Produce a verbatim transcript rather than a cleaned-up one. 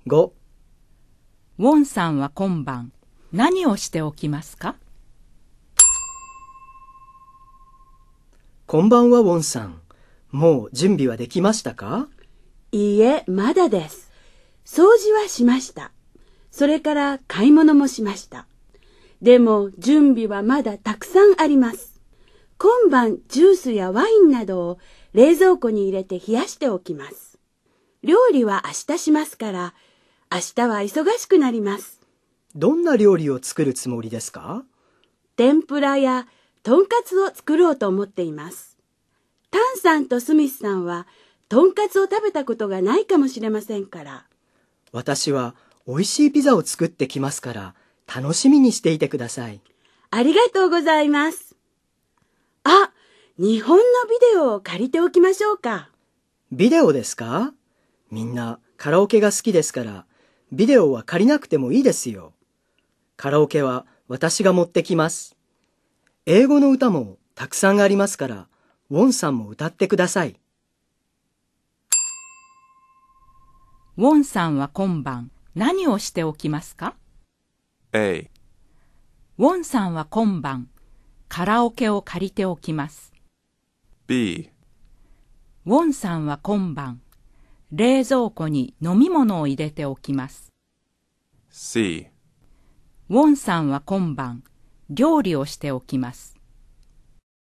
ご、 ウォンさんは今晩何をしておきますか？ こんばんは、ウォンさん。もう準備はできましたか？ いいえ、まだです。掃除はしました。それから買い物もしました。でも準備はまだたくさんあります。今晩ジュースやワインなどを冷蔵庫に入れて冷やしておきます。料理は明日しますから、明日は忙しくなります。 どんな料理を作るつもりですか？ 天ぷらやとんかつを作ろうと思っています。タンさんとスミスさんはとんかつを食べたことがないかもしれませんから。 私は美味しいピザを作ってきますから、楽しみにしていてください。 ありがとうございます。あ、日本のビデオを借りておきましょうか。 ビデオですか？みんなカラオケが好きですから、ビデオは借りなくてもいいですよ。カラオケは私が持ってきます。英語の歌もたくさんありますから、ウォンさんも歌ってください。 ウォンさんは今晩何をしておきますか？ A、 ウォンさんは今晩カラオケを借りておきます。 B、 ウォンさんは今晩冷蔵庫に飲み物を入れておきます。 C、 ウォンさんは今晩料理をしておきます。